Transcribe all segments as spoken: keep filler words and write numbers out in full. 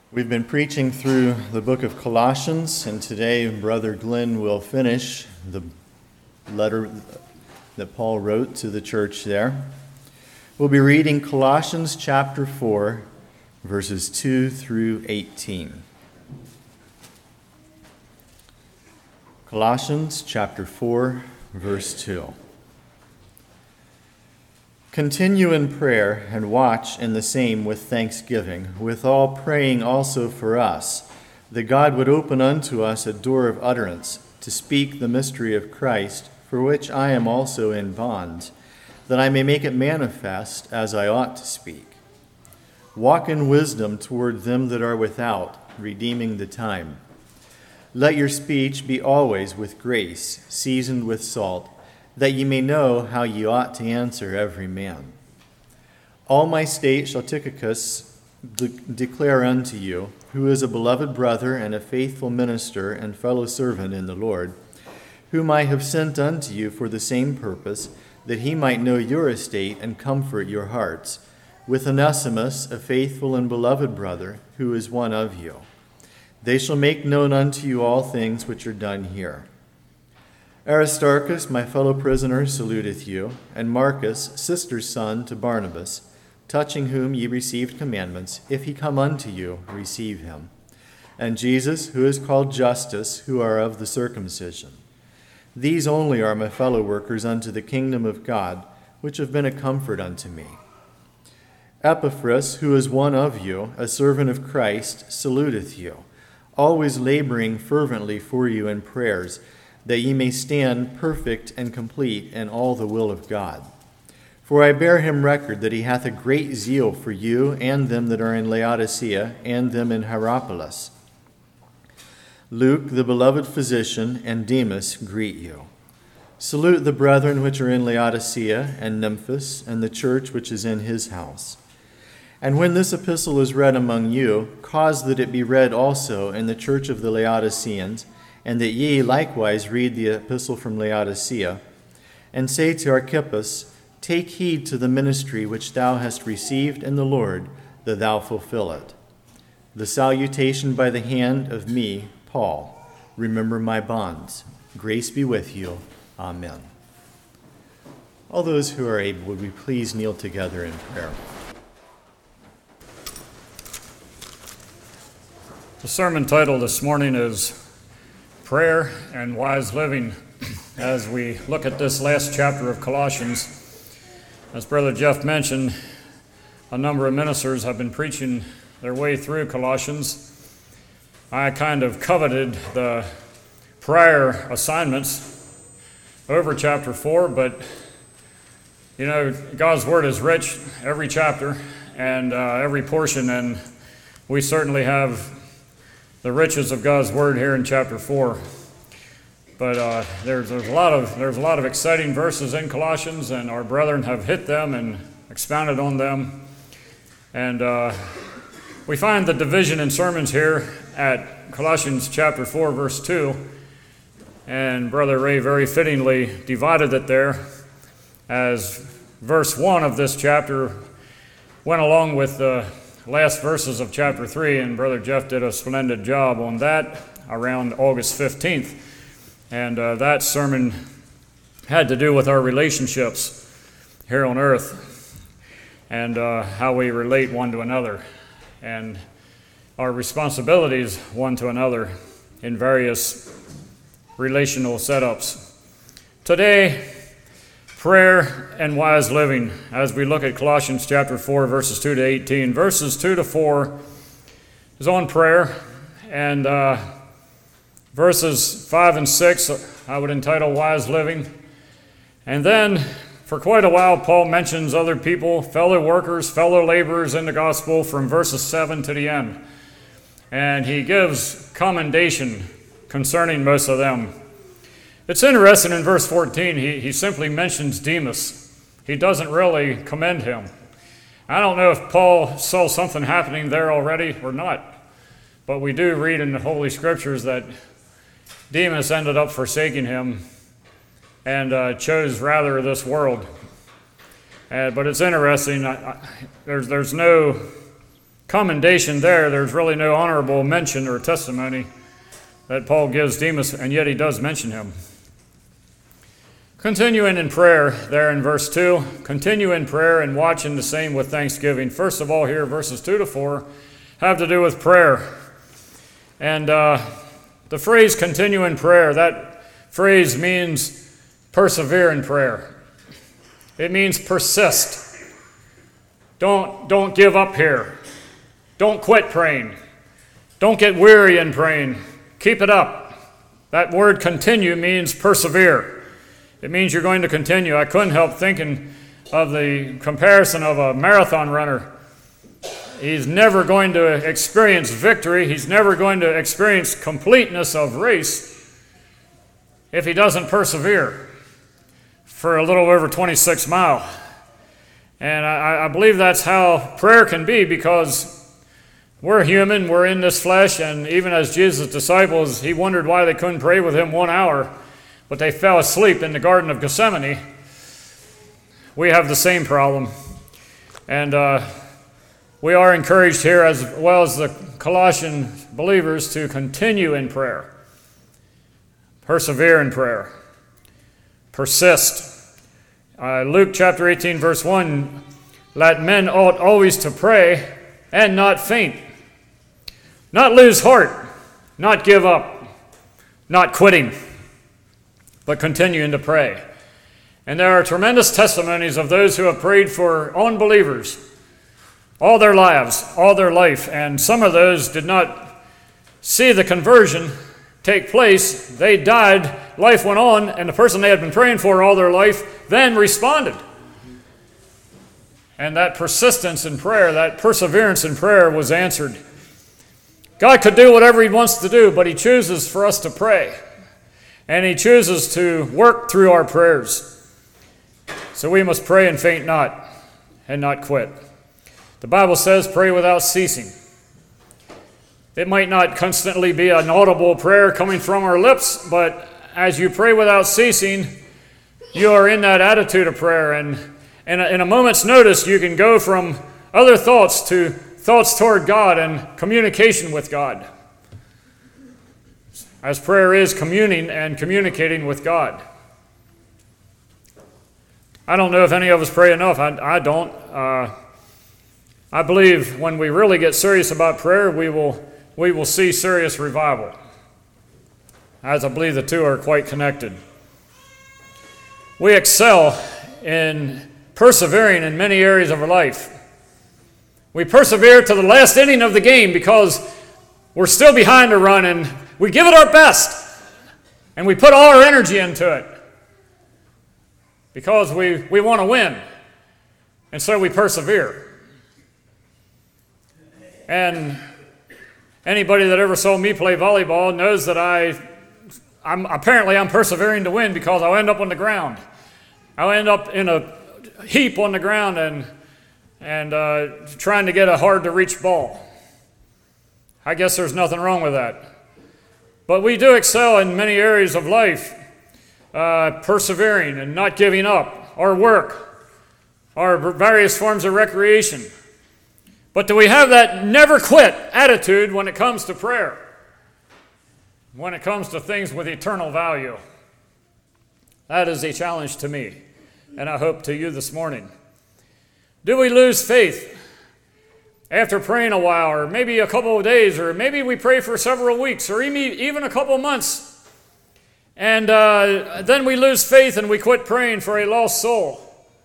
We've been preaching through the book of Colossians, and today Brother Glenn will finish the letter that Paul wrote to the church there. We'll be reading Colossians chapter four, verses two through eighteen. Colossians chapter four, verse two. Continue in prayer and watch in the same with thanksgiving, with all praying also for us, that God would open unto us a door of utterance to speak the mystery of Christ, for which I am also in bonds, that I may make it manifest as I ought to speak. Walk in wisdom toward them that are without, redeeming the time. Let your speech be always with grace, seasoned with salt, that ye may know how ye ought to answer every man. All my state shall Tychicus de- declare unto you, who is a beloved brother and a faithful minister and fellow servant in the Lord, whom I have sent unto you for the same purpose, that he might know your estate and comfort your hearts, with Onesimus, a faithful and beloved brother, who is one of you. They shall make known unto you all things which are done here. Aristarchus, my fellow prisoner, saluteth you, and Marcus, sister's son to Barnabas, touching whom ye received commandments. If he come unto you, receive him. And Jesus, who is called Justus, who are of the circumcision. These only are my fellow workers unto the kingdom of God, which have been a comfort unto me. Epaphras, who is one of you, a servant of Christ, saluteth you, always laboring fervently for you in prayers, that ye may stand perfect and complete in all the will of God. For I bear him record that he hath a great zeal for you and them that are in Laodicea and them in Hierapolis. Luke, the beloved physician, and Demas greet you. Salute the brethren which are in Laodicea and Nymphas, and the church which is in his house. And when this epistle is read among you, cause that it be read also in the church of the Laodiceans, and that ye likewise read the epistle from Laodicea, and say to Archippus, take heed to the ministry which thou hast received in the Lord, that thou fulfill it. The salutation by the hand of me, Paul. Remember my bonds. Grace be with you. Amen. All those who are able, would we please kneel together in prayer. The sermon title this morning is Prayer and Wise Living, as we look at this last chapter of Colossians. As Brother Jeff mentioned, a number of ministers have been preaching their way through Colossians. I kind of coveted the prior assignments over chapter four, but you know, God's Word is rich, every chapter and uh, every portion, and we certainly have the riches of God's Word here in chapter four. But uh, there's, there's, a lot of, there's a lot of exciting verses in Colossians, and our brethren have hit them and expounded on them. And uh, we find the division in sermons here at Colossians chapter four, verse two. And Brother Ray very fittingly divided it there, as verse one of this chapter went along with the last verses of chapter three, and Brother Jeff did a splendid job on that around August fifteenth. And uh, that sermon had to do with our relationships here on earth and uh, how we relate one to another and our responsibilities one to another in various relational setups. Today, prayer and wise living, as we look at Colossians chapter four, verses two to eighteen. Verses two to four is on prayer, and uh, verses five and six I would entitle Wise Living. And then, for quite a while, Paul mentions other people, fellow workers, fellow laborers in the gospel from verses seven to the end. And he gives commendation concerning most of them. It's interesting in verse fourteen, he, he simply mentions Demas. He doesn't really commend him. I don't know if Paul saw something happening there already or not, but we do read in the Holy Scriptures that Demas ended up forsaking him and uh, chose rather this world. Uh, but it's interesting, I, I, there's, there's no commendation there. There's really no honorable mention or testimony that Paul gives Demas, and yet he does mention him. Continuing in prayer there in verse two, continue in prayer and watch in the same with thanksgiving. First of all here, verses two to four have to do with prayer. And uh, the phrase continue in prayer, that phrase means persevere in prayer. It means persist. Don't, don't give up here. Don't quit praying. Don't get weary in praying. Keep it up. That word continue means persevere. It means you're going to continue. I couldn't help thinking of the comparison of a marathon runner. He's never going to experience victory. He's never going to experience completeness of race if he doesn't persevere for a little over twenty-six miles. And I, I believe that's how prayer can be, because we're human, we're in this flesh, and even as Jesus' disciples, he wondered why they couldn't pray with him one hour, but they fell asleep in the Garden of Gethsemane. We have the same problem. And uh, we are encouraged here, as well as the Colossian believers, to continue in prayer, persevere in prayer, persist. Uh, Luke chapter eighteen, verse one, let men ought always to pray and not faint, not lose heart, not give up, not quitting, but continuing to pray. And there are tremendous testimonies of those who have prayed for unbelievers all their lives, all their life, and some of those did not see the conversion take place. They died, life went on, and the person they had been praying for all their life then responded. And that persistence in prayer, that perseverance in prayer was answered. God could do whatever he wants to do, but he chooses for us to pray. And he chooses to work through our prayers. So we must pray and faint not, and not quit. The Bible says, pray without ceasing. It might not constantly be an audible prayer coming from our lips, but as you pray without ceasing, you are in that attitude of prayer. And in a, in a moment's notice, you can go from other thoughts to thoughts toward God and communication with God, as prayer is communing and communicating with God. I don't know if any of us pray enough. I, I don't. Uh, I believe when we really get serious about prayer, we will we will see serious revival, as I believe the two are quite connected. We excel in persevering in many areas of our life. We persevere to the last inning of the game because we're still behind a run, and we give it our best, and we put all our energy into it because we, we want to win, and so we persevere. And anybody that ever saw me play volleyball knows that I, I'm apparently I'm persevering to win, because I'll end up on the ground. I'll end up in a heap on the ground and and uh, trying to get a hard-to-reach ball. I guess there's nothing wrong with that. But we do excel in many areas of life, uh, persevering and not giving up, our work, our various forms of recreation. But do we have that never quit attitude when it comes to prayer, when it comes to things with eternal value? That is a challenge to me, and I hope to you this morning. Do we lose faith after praying a while, or maybe a couple of days, or maybe we pray for several weeks, or even a couple of months, and uh, then we lose faith and we quit praying for a lost soul?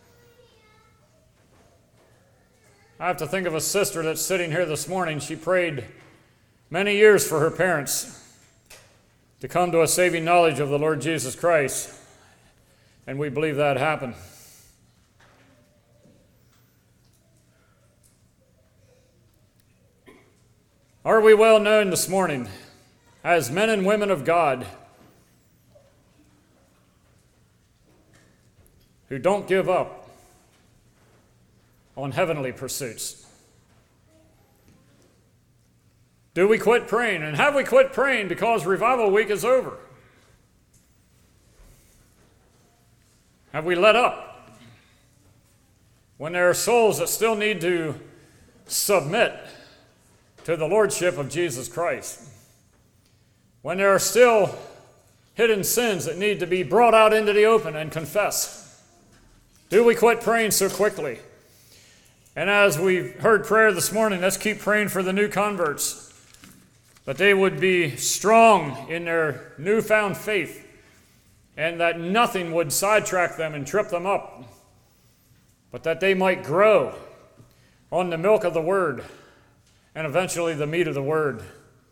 I have to think of a sister that's sitting here this morning. She prayed many years for her parents to come to a saving knowledge of the Lord Jesus Christ, and we believe that happened. Are we well known this morning as men and women of God who don't give up on heavenly pursuits? Do we quit praying? And have we quit praying because Revival Week is over? Have we let up when there are souls that still need to submit to the lordship of Jesus Christ. When there are still hidden sins that need to be brought out into the open and confessed, do we quit praying so quickly? And as we heard prayer this morning, let's keep praying for the new converts, that they would be strong in their newfound faith, and that nothing would sidetrack them and trip them up, but that they might grow on the milk of the Word and eventually the meat of the Word.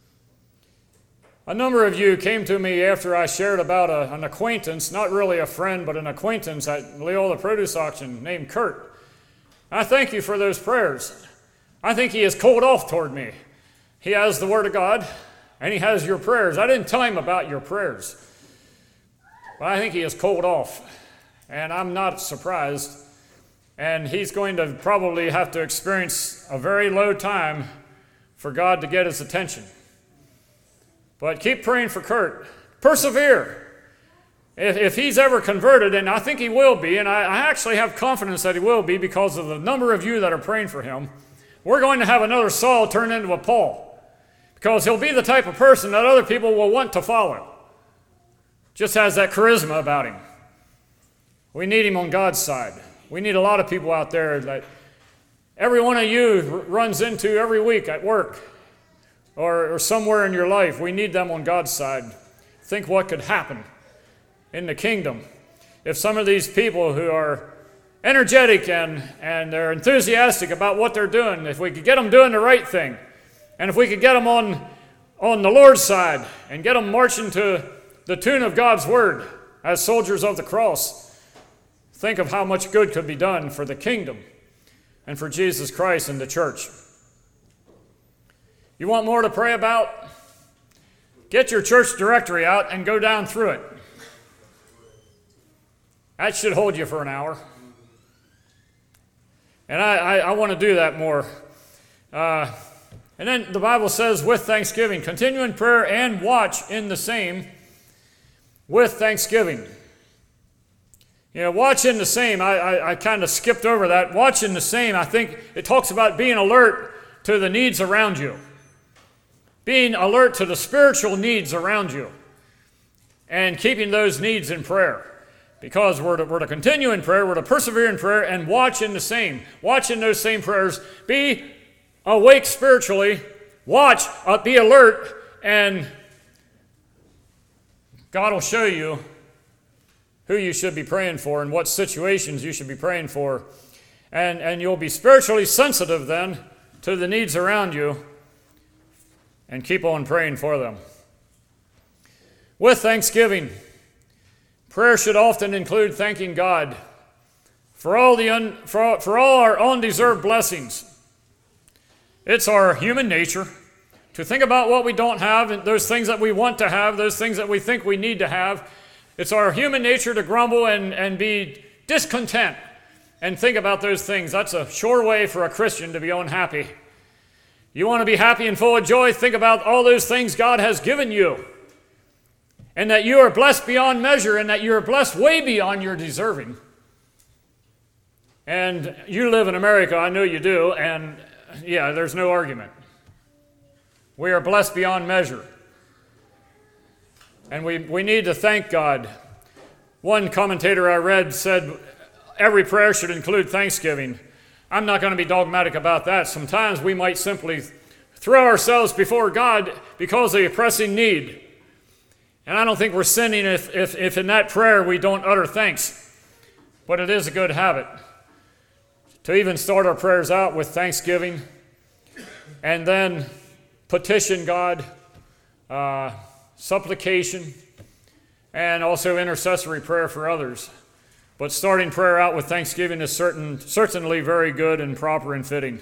A number of you came to me after I shared about a, an acquaintance, not really a friend, but an acquaintance at Leola Produce Auction named Kurt. I thank you for those prayers. I think he has cooled off toward me. He has the Word of God, and he has your prayers. I didn't tell him about your prayers, but I think he has cooled off, and I'm not surprised. And he's going to probably have to experience a very low time for God to get his attention. But keep praying for Kurt. Persevere. If, if he's ever converted, and I think he will be, and I, I actually have confidence that he will be because of the number of you that are praying for him, we're going to have another Saul turn into a Paul, because he'll be the type of person that other people will want to follow. Just has that charisma about him. We need him on God's side. We need a lot of people out there that every one of you runs into every week at work or, or somewhere in your life. We need them on God's side. Think what could happen in the kingdom if some of these people who are energetic and, and they're enthusiastic about what they're doing, if we could get them doing the right thing, and if we could get them on, on the Lord's side and get them marching to the tune of God's Word as soldiers of the cross, think of how much good could be done for the kingdom and for Jesus Christ and the church. You want more to pray about? Get your church directory out and go down through it. That should hold you for an hour. And I, I, I want to do that more. Uh, and then the Bible says, with thanksgiving, continue in prayer and watch in the same with thanksgiving. You know, watch in the same, I, I, I kind of skipped over that. Watch in the same, I think it talks about being alert to the needs around you. Being alert to the spiritual needs around you. And keeping those needs in prayer. Because we're to, we're to continue in prayer, we're to persevere in prayer, and watch in the same. Watch in those same prayers. Be awake spiritually. Watch, uh, be alert, and God will show you who you should be praying for and what situations you should be praying for. And, and you'll be spiritually sensitive then to the needs around you, and keep on praying for them. With thanksgiving, prayer should often include thanking God for all, the un, for, for all our undeserved blessings. It's our human nature to think about what we don't have, and those things that we want to have, those things that we think we need to have. It's our human nature to grumble and, and be discontent and think about those things. That's a sure way for a Christian to be unhappy. You want to be happy and full of joy? Think about all those things God has given you. And that you are blessed beyond measure, and that you are blessed way beyond your deserving. And you live in America, I know you do, and yeah, there's no argument. We are blessed beyond measure. And we, we need to thank God. One commentator I read said, every prayer should include thanksgiving. I'm not going to be dogmatic about that. Sometimes we might simply throw ourselves before God because of a pressing need. And I don't think we're sinning if, if, if in that prayer we don't utter thanks. But it is a good habit to even start our prayers out with thanksgiving and then petition God, uh, supplication, and also intercessory prayer for others. But starting prayer out with thanksgiving is certain, certainly very good and proper and fitting.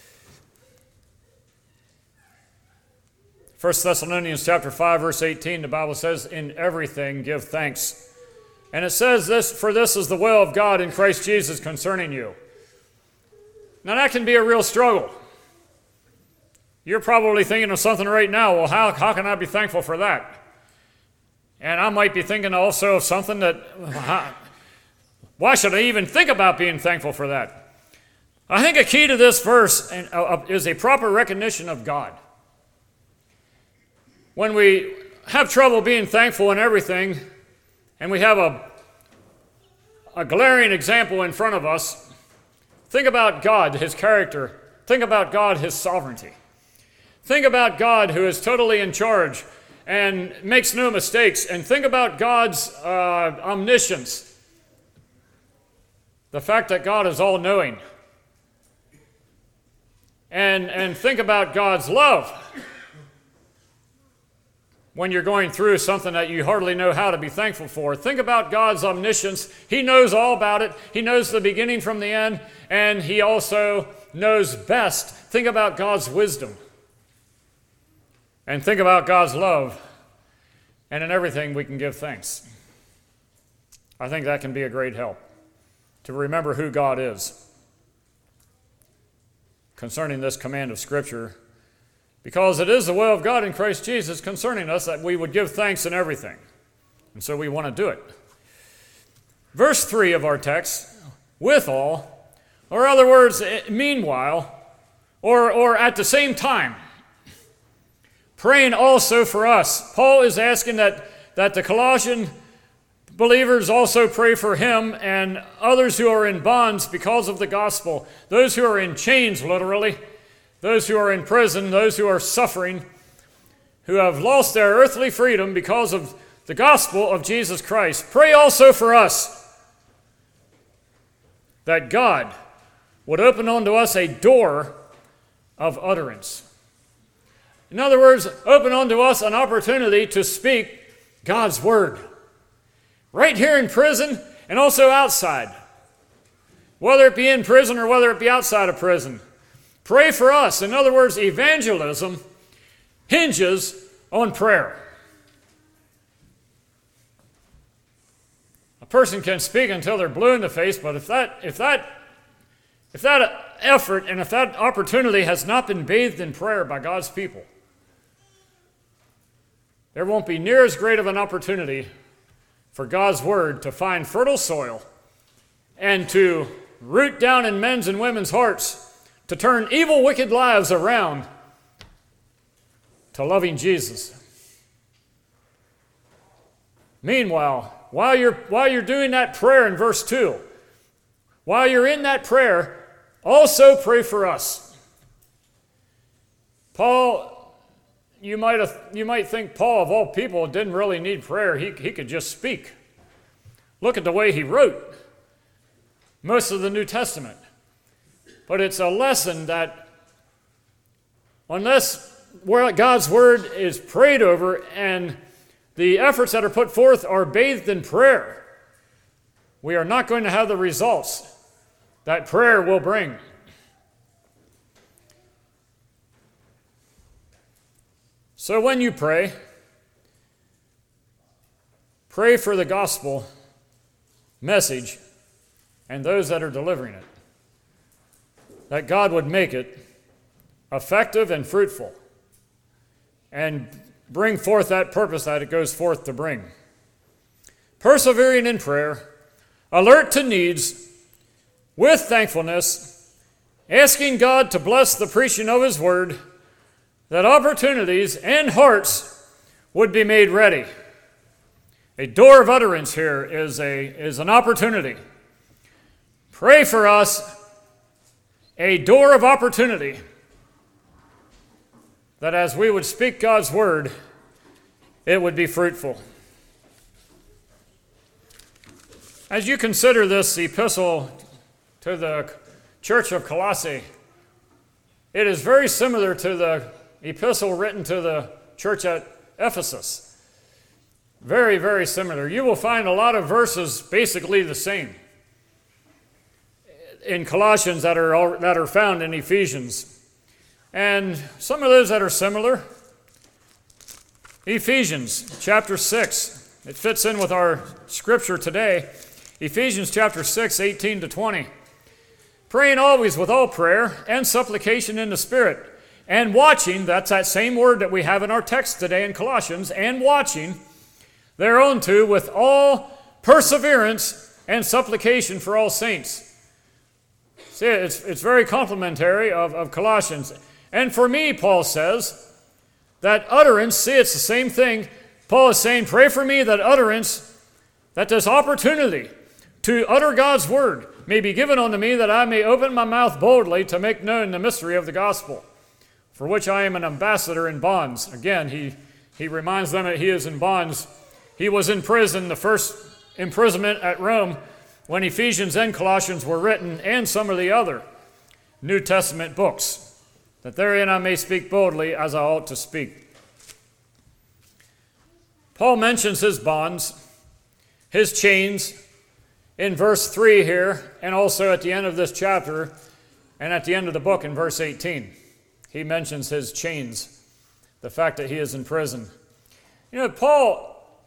First Thessalonians chapter five, verse eighteen, the Bible says, in everything give thanks. And it says this, for this is the will of God in Christ Jesus concerning you. Now that can be a real struggle. You're probably thinking of something right now, well, how, how can I be thankful for that? And I might be thinking also of something that, why should I even think about being thankful for that? I think a key to this verse is a proper recognition of God. When we have trouble being thankful in everything, and we have a, a glaring example in front of us, think about God, his character. Think about God, his sovereignty. Think about God, who is totally in charge and makes no mistakes. And think about God's uh, omniscience. The fact that God is all-knowing. And, and think about God's love. When you're going through something that you hardly know how to be thankful for. Think about God's omniscience. He knows all about it. He knows the beginning from the end, and he also knows best. Think about God's wisdom. And think about God's love. And in everything we can give thanks. I think that can be a great help to remember who God is concerning this command of Scripture. Because it is the will of God in Christ Jesus concerning us that we would give thanks in everything. And so we want to do it. Verse three of our text, withal, or other words, meanwhile, or, or at the same time, praying also for us. Paul is asking that, that the Colossian believers also pray for him and others who are in bonds because of the gospel, those who are in chains, literally, those who are in prison, those who are suffering, who have lost their earthly freedom because of the gospel of Jesus Christ. Pray also for us that God would open unto us a door of utterance. In other words, open unto us an opportunity to speak God's word. Right here in prison and also outside. Whether it be in prison or whether it be outside of prison. Pray for us. In other words, evangelism hinges on prayer. A person can speak until they're blue in the face, but if that, if that, if that effort and if that opportunity has not been bathed in prayer by God's people, there won't be near as great of an opportunity for God's word to find fertile soil and to root down in men's and women's hearts, to turn evil, wicked lives around to loving Jesus. Meanwhile, while you're, while you're doing that prayer in verse two, while you're in that prayer, also pray for us. Paul, you might, have, you might think Paul, of all people, didn't really need prayer. He, he could just speak. Look at the way he wrote most of the New Testament. But it's a lesson that unless God's word is prayed over and the efforts that are put forth are bathed in prayer, we are not going to have the results that prayer will bring. So when you pray, pray for the gospel message and those that are delivering it, that God would make it effective and fruitful and bring forth that purpose that it goes forth to bring. Persevering in prayer, alert to needs, with thankfulness, asking God to bless the preaching of his word, that opportunities and hearts would be made ready. A door of utterance here is, a, is an opportunity. Pray for us, a door of opportunity, that as we would speak God's word, it would be fruitful. As you consider this epistle to the church of Colossae, it is very similar to the epistle written to the church at Ephesus. Very, very similar. You will find a lot of verses basically the same in Colossians that are, that are found in Ephesians. And some of those that are similar, Ephesians chapter six, it fits in with our scripture today. Ephesians chapter six, eighteen to twenty. Praying always with all prayer and supplication in the Spirit, and watching, that's that same word that we have in our text today in Colossians, and watching thereunto with all perseverance and supplication for all saints. See, it's, it's very complimentary of, of Colossians. And for me, Paul says, that utterance, see, it's the same thing. Paul is saying, pray for me that utterance, that this opportunity to utter God's word may be given unto me, that I may open my mouth boldly to make known the mystery of the gospel, for which I am an ambassador in bonds. Again, he, he reminds them that he is in bonds. He was in prison, the first imprisonment at Rome, when Ephesians and Colossians were written, and some of the other New Testament books, that therein I may speak boldly as I ought to speak. Paul mentions his bonds, his chains, in verse three here, and also at the end of this chapter, and at the end of the book in verse eighteen. He mentions his chains, the fact that he is in prison. You know, Paul,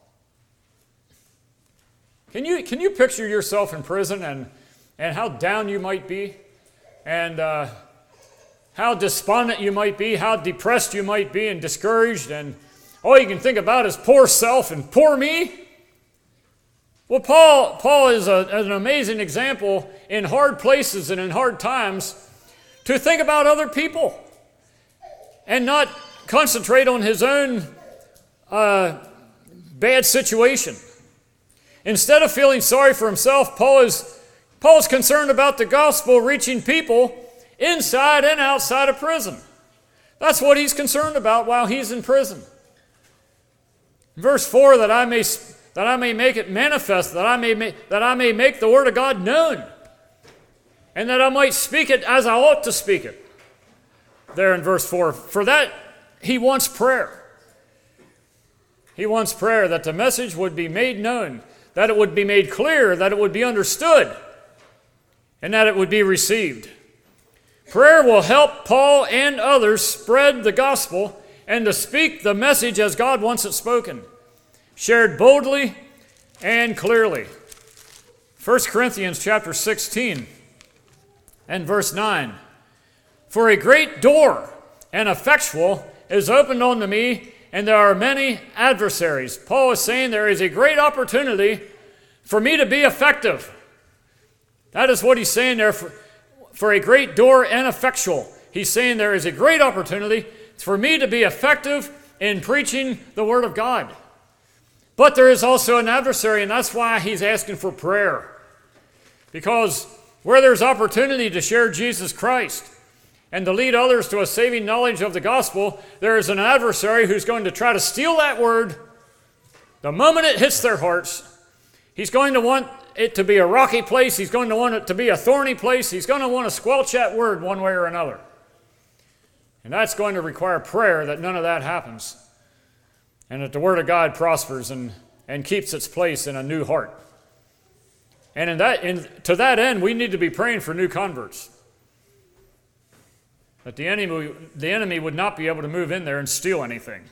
can you can you picture yourself in prison and, and how down you might be, and uh, how despondent you might be, how depressed you might be, and discouraged, and all you can think about is poor self and poor me? Well, Paul, Paul is a, an amazing example in hard places and in hard times to think about other people and not concentrate on his own uh, bad situation. Instead of feeling sorry for himself, Paul is, Paul is concerned about the gospel reaching people inside and outside of prison. That's what he's concerned about while he's in prison. Verse four, that I may that I may make it manifest, that I may make, that I may make the word of God known, and that I might speak it as I ought to speak it. There in verse four, for that he wants prayer. He wants prayer that the message would be made known, that it would be made clear, that it would be understood, and that it would be received. Prayer will help Paul and others spread the gospel and to speak the message as God wants it spoken, shared boldly and clearly. First Corinthians chapter sixteen and verse nine. For a great door and effectual is opened unto me, and there are many adversaries. Paul is saying there is a great opportunity for me to be effective. That is what he's saying there, for, for a great door and effectual. He's saying there is a great opportunity for me to be effective in preaching the word of God. But there is also an adversary, and that's why he's asking for prayer. Because where there's opportunity to share Jesus Christ and to lead others to a saving knowledge of the gospel, there is an adversary who's going to try to steal that word the moment it hits their hearts. He's going to want it to be a rocky place. He's going to want it to be a thorny place. He's going to want to squelch that word one way or another. And that's going to require prayer that none of that happens, and that the word of God prospers and, and keeps its place in a new heart. And in that, in, to that end, we need to be praying for new converts, that the enemy, the enemy would not be able to move in there and steal anything.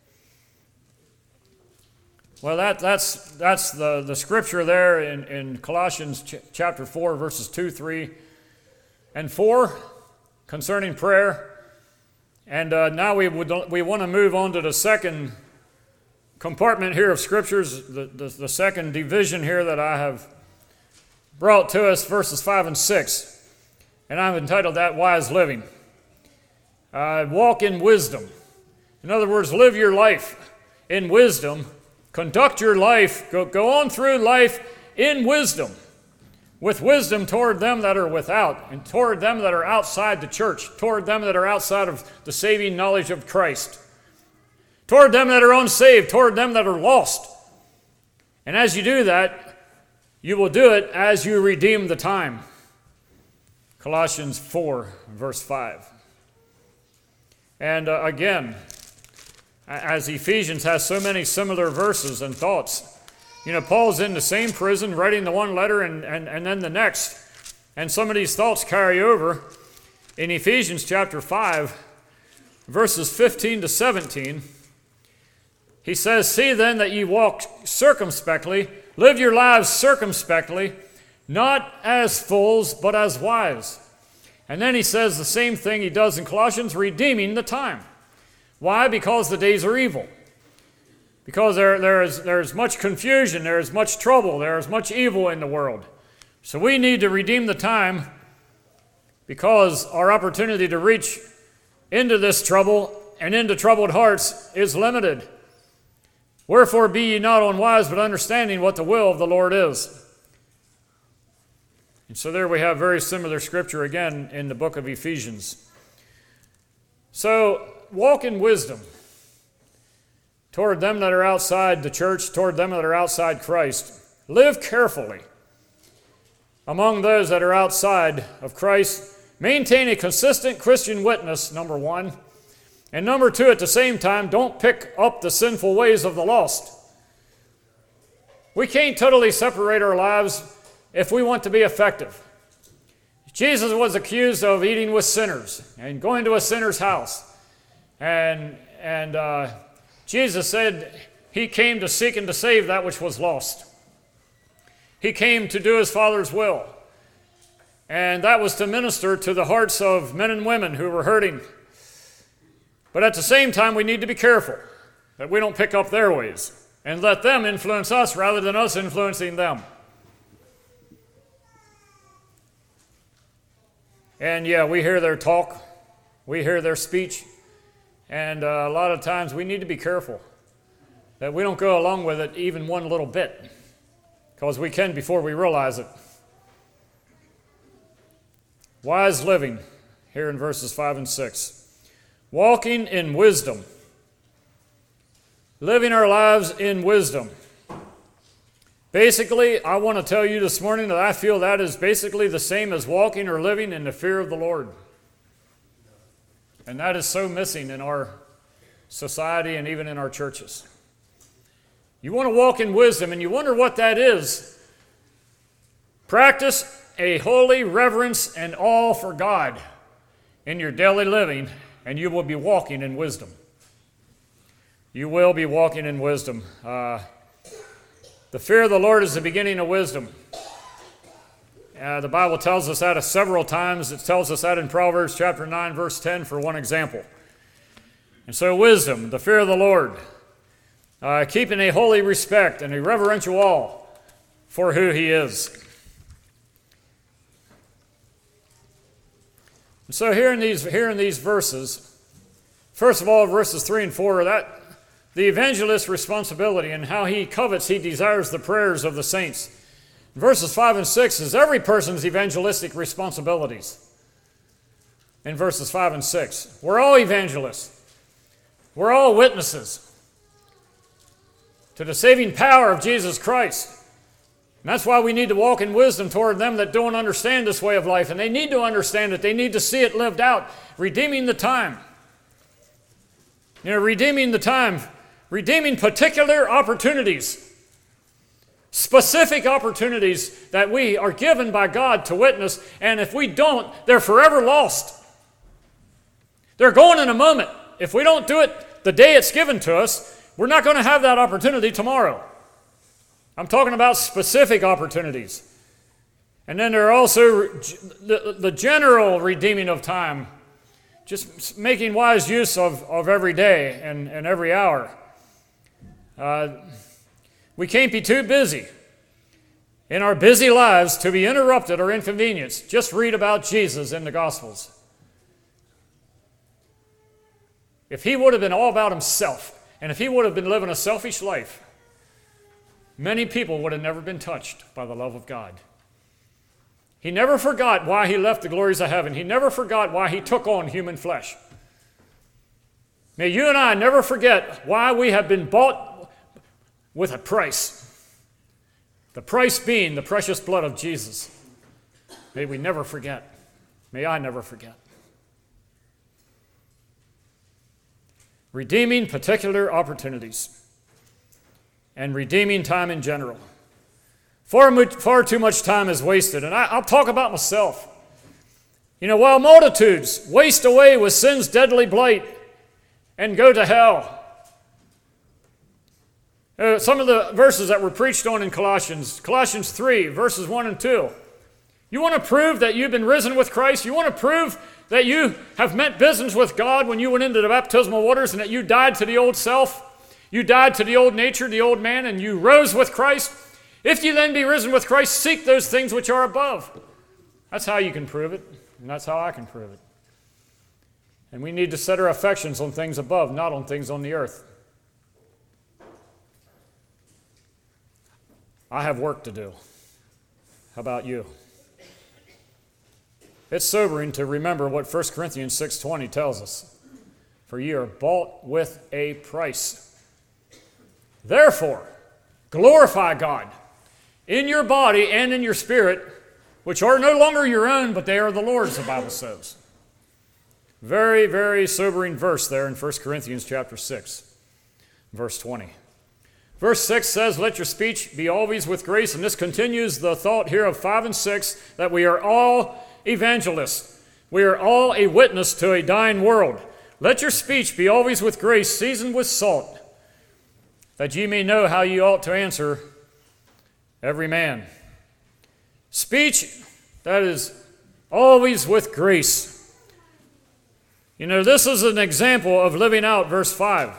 Well, that, that's, that's the, the scripture there in, in Colossians ch- chapter four, verses two, three, and four concerning prayer. And uh, now we would we want to move on to the second compartment here of scriptures, the, the, the second division here that I have brought to us, verses five and six. And I've entitled that Wise Living. Uh, walk in wisdom. In other words, live your life in wisdom. Conduct your life, go, go on through life in wisdom. With wisdom toward them that are without, and toward them that are outside the church, toward them that are outside of the saving knowledge of Christ, toward them that are unsaved, toward them that are lost. And as you do that, you will do it as you redeem the time. Colossians four, verse five. And uh, again, as Ephesians has so many similar verses and thoughts, you know, Paul's in the same prison writing the one letter and, and, and then the next. And some of these thoughts carry over. In Ephesians chapter five, verses fifteen to seventeen, he says, see then that ye walk circumspectly, live your lives circumspectly, not as fools, but as wise. And then he says the same thing he does in Colossians, redeeming the time. Why? Because the days are evil. Because there, there, is, there is much confusion, there is much trouble, there is much evil in the world. So we need to redeem the time because our opportunity to reach into this trouble and into troubled hearts is limited. Wherefore be ye not unwise, but understanding what the will of the Lord is. And so there we have very similar scripture again in the book of Ephesians. So walk in wisdom toward them that are outside the church, toward them that are outside Christ. Live carefully among those that are outside of Christ. Maintain a consistent Christian witness, number one. And number two, at the same time, don't pick up the sinful ways of the lost. We can't totally separate our lives if we want to be effective. Jesus was accused of eating with sinners and going to a sinner's house. And, and uh, Jesus said he came to seek and to save that which was lost. He came to do his Father's will. And that was to minister to the hearts of men and women who were hurting. But at the same time, we need to be careful that we don't pick up their ways and let them influence us rather than us influencing them. And yeah, we hear their talk, we hear their speech, and uh, a lot of times we need to be careful that we don't go along with it even one little bit, because we can before we realize it. Wise living, here in verses five and six. Walking in wisdom. Living our lives in wisdom. Basically, I want to tell you this morning that I feel that is basically the same as walking or living in the fear of the Lord. And that is so missing in our society and even in our churches. You want to walk in wisdom, and you wonder what that is. Practice a holy reverence and awe for God in your daily living, and you will be walking in wisdom. You will be walking in wisdom. Uh, the fear of the Lord is the beginning of wisdom. Uh, the Bible tells us that several times. It tells us that in Proverbs chapter nine, verse ten, for one example. And so wisdom, the fear of the Lord, uh, keeping a holy respect and a reverential awe for who he is. And so here in these here in these verses, first of all, verses three and four, that the evangelist's responsibility and how he covets, he desires the prayers of the saints. Verses five and six is every person's evangelistic responsibilities. In verses five and six, we're all evangelists. We're all witnesses to the saving power of Jesus Christ. And that's why we need to walk in wisdom toward them that don't understand this way of life. And they need to understand it. They need to see it lived out, redeeming the time. You know, redeeming the time, redeeming particular opportunities, specific opportunities that we are given by God to witness. And if we don't, they're forever lost. They're going in a moment. If we don't do it the day it's given to us, we're not going to have that opportunity tomorrow. I'm talking about specific opportunities. And then there are also the, the general redeeming of time, just making wise use of, of every day and, and every hour. Uh, we can't be too busy in our busy lives to be interrupted or inconvenienced. Just read about Jesus in the Gospels. If he would have been all about himself, and if he would have been living a selfish life, many people would have never been touched by the love of God. He never forgot why he left the glories of heaven. He never forgot why he took on human flesh. May you and I never forget why we have been bought with a price. The price being the precious blood of Jesus. May we never forget. May I never forget. Redeeming particular opportunities. And redeeming time in general. Far, much, far too much time is wasted. And I, I'll talk about myself. You know, while multitudes waste away with sin's deadly blight and go to hell. Uh, some of the verses that were preached on in Colossians, Colossians three, verses one and two. You want to prove that you've been risen with Christ? You want to prove that you have meant business with God when you went into the baptismal waters and that you died to the old self? You died to the old nature, the old man, and you rose with Christ. If you then be risen with Christ, seek those things which are above. That's how you can prove it. And that's how I can prove it. And we need to set our affections on things above, not on things on the earth. I have work to do. How about you? It's sobering to remember what First Corinthians six twenty tells us. For ye are bought with a price. Therefore, glorify God in your body and in your spirit, which are no longer your own, but they are the Lord's, the Bible says. Very, very sobering verse there in First Corinthians chapter six, verse twenty. Verse six says, let your speech be always with grace. And this continues the thought here of five and six, that we are all evangelists. We are all a witness to a dying world. Let your speech be always with grace, seasoned with salt, that ye may know how ye ought to answer every man. Speech that is always with grace. You know, this is an example of living out verse five.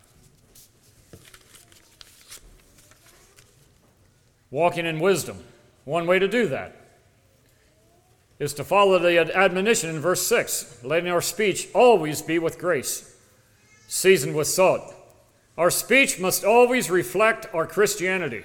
Walking in wisdom. One way to do that is to follow the admonition in verse six, letting our speech always be with grace, seasoned with salt. Our speech must always reflect our Christianity.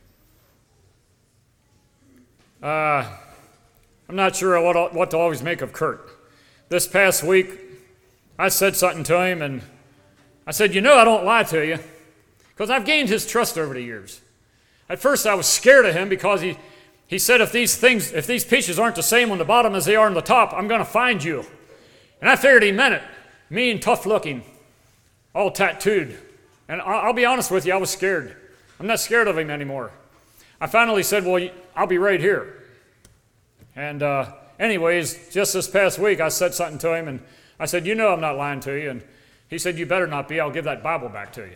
Uh, I'm not sure what, what to always make of Kurt. This past week, I said something to him, and I said, you know, I don't lie to you, because I've gained his trust over the years. At first, I was scared of him because he, he said, if these things, if these peaches aren't the same on the bottom as they are on the top, I'm going to find you. And I figured he meant it. Mean, tough-looking, all tattooed. And I'll, I'll be honest with you, I was scared. I'm not scared of him anymore. I finally said, well, I'll be right here. And uh, anyways, just this past week, I said something to him, and I said, you know I'm not lying to you. And he said, you better not be. I'll give that Bible back to you.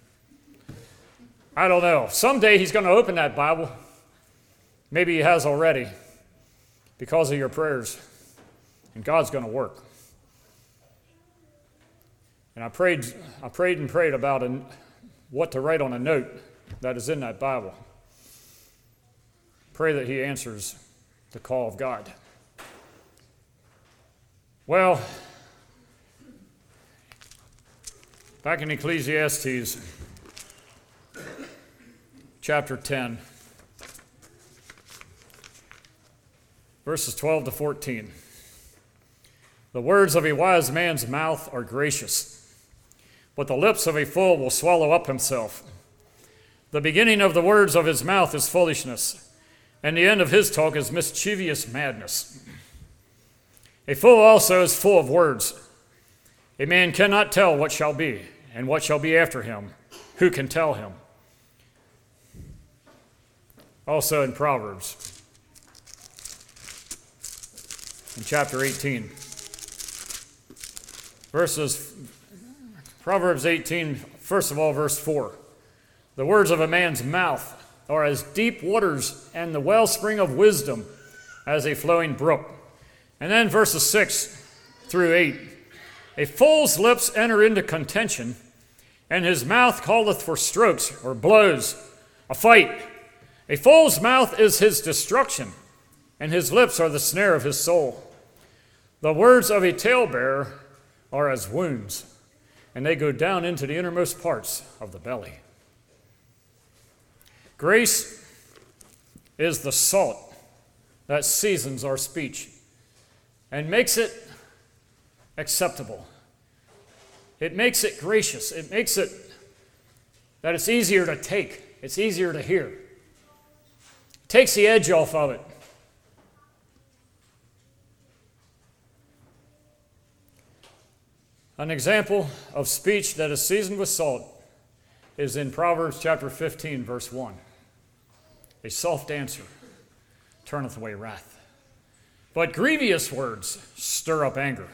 I don't know. Someday he's going to open that Bible. Maybe he has already because of your prayers. And God's going to work. And I prayed, I prayed and prayed about a, what to write on a note that is in that Bible. Pray that he answers the call of God. Well, back in Ecclesiastes, chapter ten, verses twelve to fourteen. The words of a wise man's mouth are gracious, but the lips of a fool will swallow up himself. The beginning of the words of his mouth is foolishness, and the end of his talk is mischievous madness. A fool also is full of words. A man cannot tell what shall be, and what shall be after him. Who can tell him? Also in Proverbs, in chapter eighteen, verses, Proverbs eighteen, first of all, verse four. The words of a man's mouth are as deep waters, and the wellspring of wisdom as a flowing brook. And then verses six through eight. A fool's lips enter into contention, and his mouth calleth for strokes or blows, a fight. A fool's mouth is his destruction, and his lips are the snare of his soul. The words of a talebearer are as wounds, and they go down into the innermost parts of the belly. Grace is the salt that seasons our speech and makes it acceptable. It makes it gracious. It makes it that it's easier to take. It's easier to hear. Takes the edge off of it. An example of speech that is seasoned with salt is in Proverbs chapter fifteen, verse one. A soft answer turneth away wrath, but grievous words stir up anger.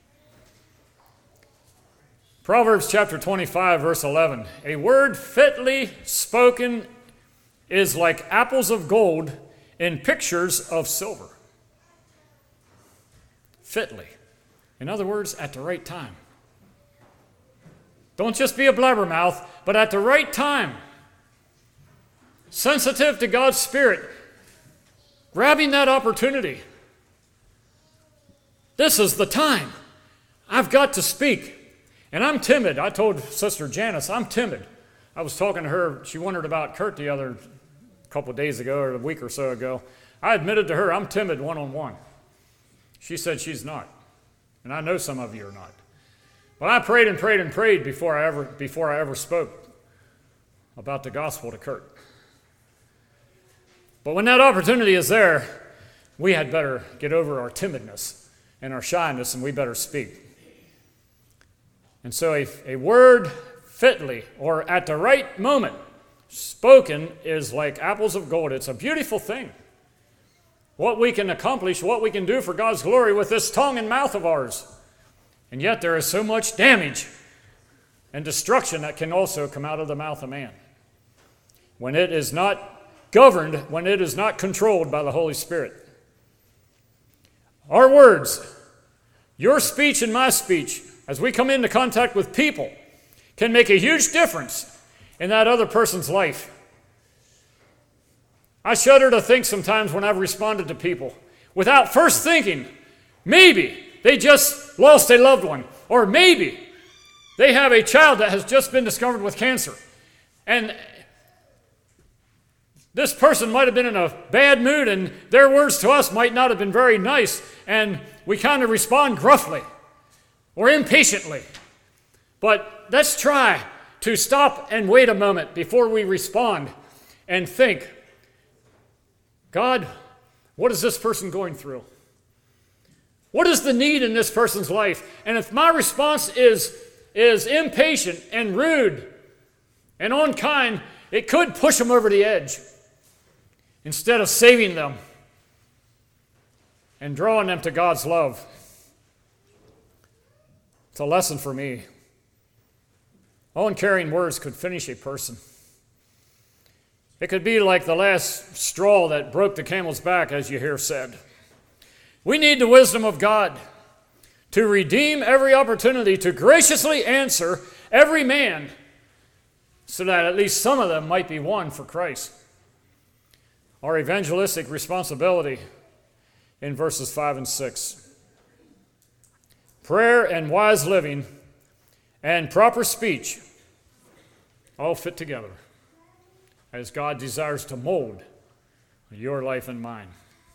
Proverbs chapter twenty-five, verse eleven. A word fitly spoken is like apples of gold in pictures of silver. Fitly. In other words, at the right time. Don't just be a blabbermouth, but at the right time. Sensitive to God's Spirit. Grabbing that opportunity. This is the time. I've got to speak. And I'm timid. I told Sister Janice, I'm timid. I was talking to her. She wondered about Kurt the other couple of days ago or a week or so ago. I admitted to her I'm timid one-on-one. She said she's not. And I know some of you are not. But I prayed and prayed and prayed before I ever, before I ever spoke about the gospel to Kurt. But when that opportunity is there, we had better get over our timidness and our shyness, and we better speak. And so a, a word fitly, or at the right moment, spoken is like apples of gold. It's a beautiful thing. What we can accomplish, what we can do for God's glory with this tongue and mouth of ours. And yet there is so much damage and destruction that can also come out of the mouth of man when it is not governed, when it is not controlled by the Holy Spirit. Our words, your speech and my speech, as we come into contact with people, can make a huge difference in that other person's life. I shudder to think sometimes when I've responded to people without first thinking, maybe they just lost a loved one, or maybe they have a child that has just been discovered with cancer. And this person might have been in a bad mood, and their words to us might not have been very nice, and we kind of respond gruffly or impatiently. But let's try to stop and wait a moment before we respond and think, God, what is this person going through? What is the need in this person's life? And if my response is, is impatient and rude and unkind, it could push them over the edge instead of saving them and drawing them to God's love. It's a lesson for me. Uncaring words could finish a person. It could be like the last straw that broke the camel's back, as you hear said. We need the wisdom of God to redeem every opportunity to graciously answer every man so that at least some of them might be won for Christ. Our evangelistic responsibility in verses five and six. Prayer and wise living and proper speech all fit together as God desires to mold your life and mine.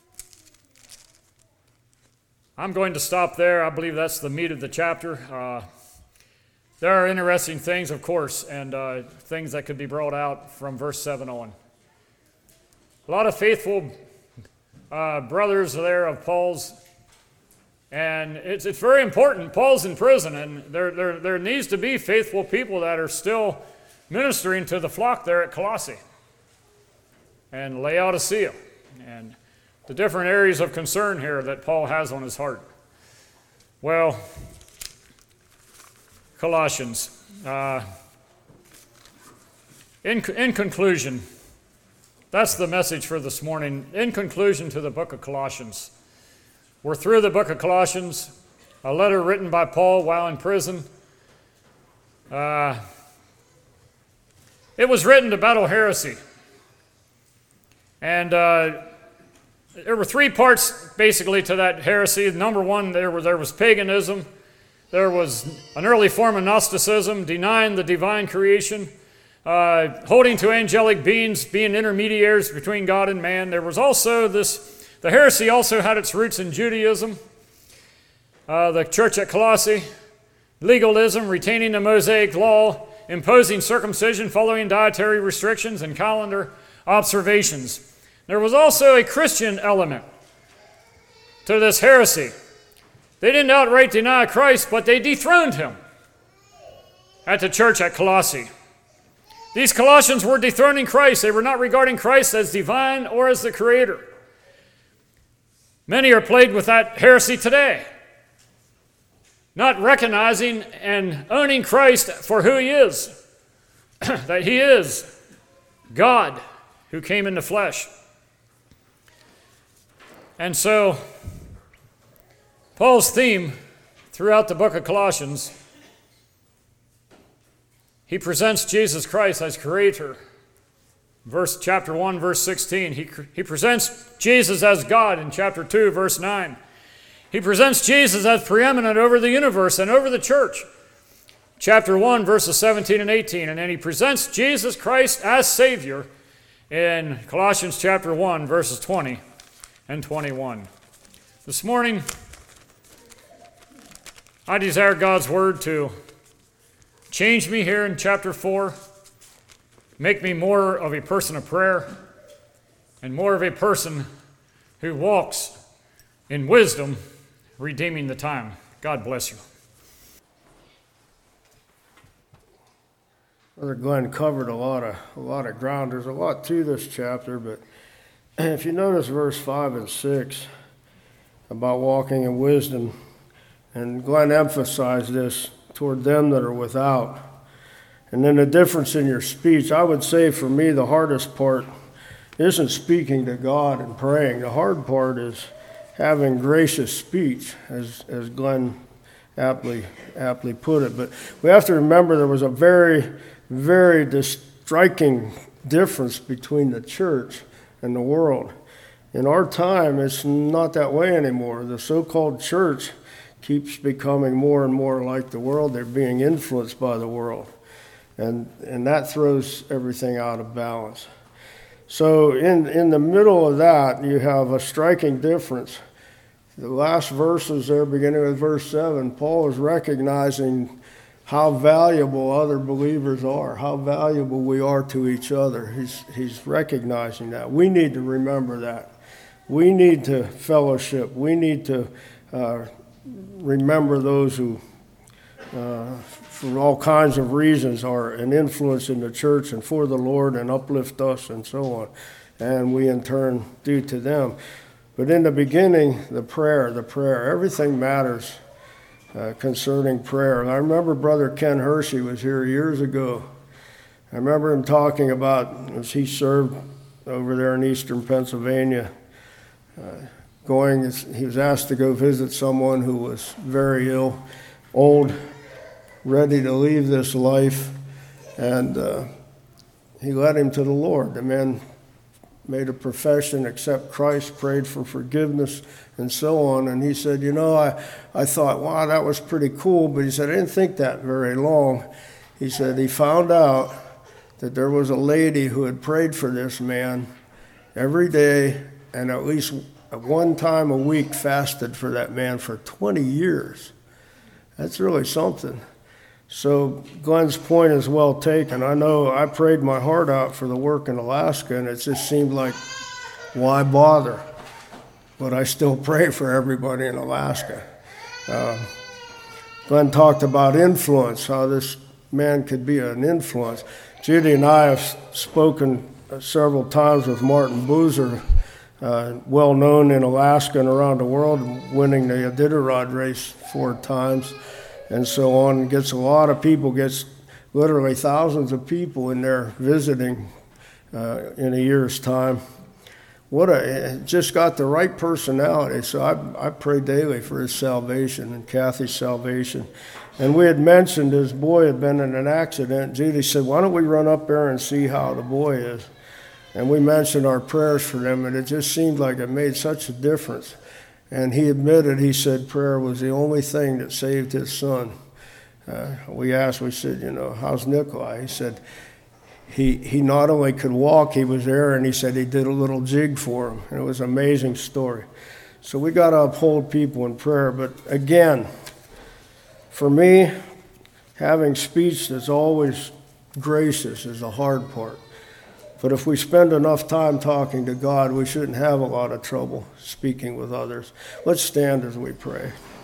I'm going to stop there. I believe that's the meat of the chapter. Uh, there are interesting things, of course, and uh, things that could be brought out from verse seven on. A lot of faithful uh, brothers there of Paul's, and it's it's very important. Paul's in prison, and there, there, there needs to be faithful people that are still ministering to the flock there at Colossae and Laodicea, and the different areas of concern here that Paul has on his heart. Well, Colossians. Uh, in, in conclusion, that's the message for this morning. In conclusion to the book of Colossians. We're through the book of Colossians, a letter written by Paul while in prison. Uh, it was written to battle heresy. And uh, there were three parts basically to that heresy. Number one, there was, there was paganism. There was an early form of Gnosticism, denying the divine creation, uh, holding to angelic beings, being intermediaries between God and man. There was also this, the heresy also had its roots in Judaism, uh, the church at Colossae, legalism, retaining the Mosaic law, imposing circumcision, following dietary restrictions and calendar observations. There was also a Christian element to this heresy. They didn't outright deny Christ, but they dethroned him at the church at Colossae. These Colossians were dethroning Christ. They were not regarding Christ as divine or as the creator. Many are plagued with that heresy today, not recognizing and owning Christ for who he is, that he is God who came in the flesh. And so, Paul's theme throughout the book of Colossians, he presents Jesus Christ as creator. Verse chapter one, verse sixteen, he, he presents Jesus as God in chapter two, verse nine. He presents Jesus as preeminent over the universe and over the church. Chapter one, verses seventeen and eighteen. And then he presents Jesus Christ as Savior in Colossians chapter one, verses twenty and twenty-one. This morning, I desire God's word to change me here in chapter four, make me more of a person of prayer and more of a person who walks in wisdom, redeeming the time. God bless you. Brother Glenn covered a lot of a lot of ground. There's a lot to this chapter, but if you notice verse five and six about walking in wisdom, and Glenn emphasized this toward them that are without. And then the difference in your speech, I would say for me the hardest part isn't speaking to God and praying. The hard part is having gracious speech, as as Glenn aptly aptly put it. But we have to remember there was a very, very striking difference between the church and the world. In our time, it's not that way anymore. The so-called church keeps becoming more and more like the world. They're being influenced by the world. And and that throws everything out of balance. So in, in the middle of that, you have a striking difference. The last verses there, beginning with verse seven, Paul is recognizing how valuable other believers are, how valuable we are to each other. He's, he's recognizing that. We need to remember that. We need to fellowship. We need to uh, remember those who, uh, for all kinds of reasons, are an influence in the church and for the Lord and uplift us and so on. And we in turn do to them. But in the beginning, the prayer, the prayer, everything matters uh, concerning prayer. And I remember Brother Ken Hershey was here years ago. I remember him talking about, as he served over there in eastern Pennsylvania, uh, going, he was asked to go visit someone who was very ill, old, ready to leave this life, and uh, he led him to the Lord. The man made a profession, accept Christ, prayed for forgiveness, and so on. And he said, you know, I, I thought, wow, that was pretty cool, but he said, I didn't think that very long. He said he found out that there was a lady who had prayed for this man every day and at least one time a week fasted for that man for twenty years. That's really something. So Glenn's point is well taken. I know I prayed my heart out for the work in Alaska, and it just seemed like, why bother? But I still pray for everybody in Alaska. Uh, Glenn talked about influence, how this man could be an influence. Judy and I have spoken several times with Martin Boozer, uh, well known in Alaska and around the world, winning the Iditarod race four times. And so on, gets a lot of people, gets literally thousands of people in there visiting uh, in a year's time. What a, just got the right personality. So I, I pray daily for his salvation and Kathy's salvation. And we had mentioned his boy had been in an accident. Judy said, why don't we run up there and see how the boy is? And we mentioned our prayers for them, and it just seemed like it made such a difference. And he admitted, he said prayer was the only thing that saved his son. Uh, we asked, we said, you know, how's Nikolai? He said he he not only could walk, he was there, and he said he did a little jig for him. And it was an amazing story. So we got to uphold people in prayer. But again, for me, having speech that's always gracious is the hard part. But if we spend enough time talking to God, we shouldn't have a lot of trouble speaking with others. Let's stand as we pray.